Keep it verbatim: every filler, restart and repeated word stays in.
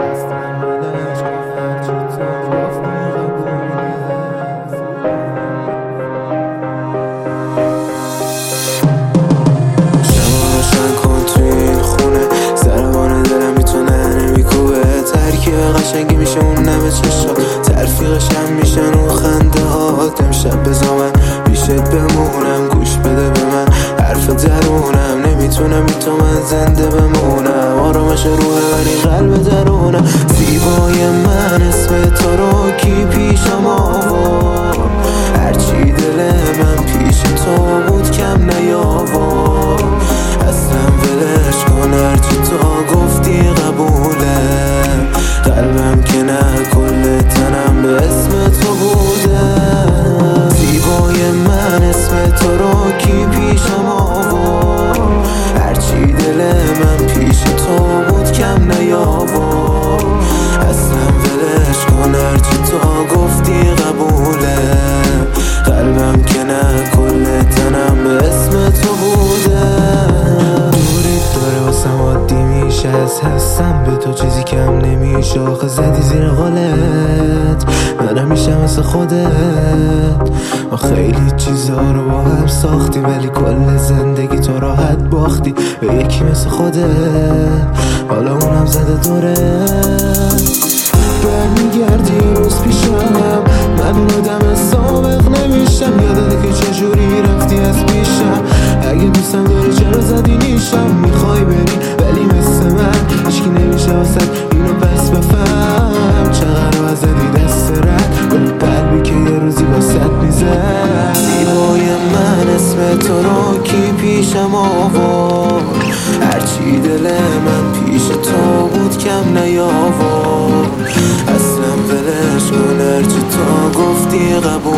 قشنگی میشه اون نمه چشا ترفیقش هم میشن اون خنده هات. امشب بزا من پیشت بمونم، گوش بده به من حرف درونم. نمیتونم بی تو من زنده بمونم، آرامش روح ولی قلب درونم. زیبای من اسم تو رو کی پیشم آورد؟ هرچی دل من پیش تو بود کم نیاورد. اصلا ولش کن هرچی تو گفتی قبوله. قلبم که نه کل تنم به اسم تو بوده. زیبای من اسم تو رو کی پیشم آورد؟ هرچی دل من پیش تو بود کم نیاورد. اصلا ولش کن هرچی تو گفتی قبوله. قلبم که نه کل تنم به اسم تو بوده. دوریت داره واسم عادی میشه، از هستم به تو چیزی کم نمیشه. آخه زدی زیر قولت منم میشم مثل خودت. ما خیلی چیزا رو با هم ساختی ولی کل زندگی تو راحت باختی به یکی مثل خودت. حالا اونم زده دوره برمیگردی یه روز پیشم. من اون آدم سابق نمیشم، یادته که چجوری رفتی از پیشم. اگه دوستم داری چرا زدی نیشم؟ میخوای بری ولی مثل من هیچکی نمیشه واسد اینو پس بفهم. چقدر وزدی دست رد به قلبی که یه روزی واسد میزد. زیبای من اسم تو رو کی پیشم آورد؟ هرچی دل من پیش تو بود کم نیاورد. اصلا ولش کن هرچی تو گفتی قبول.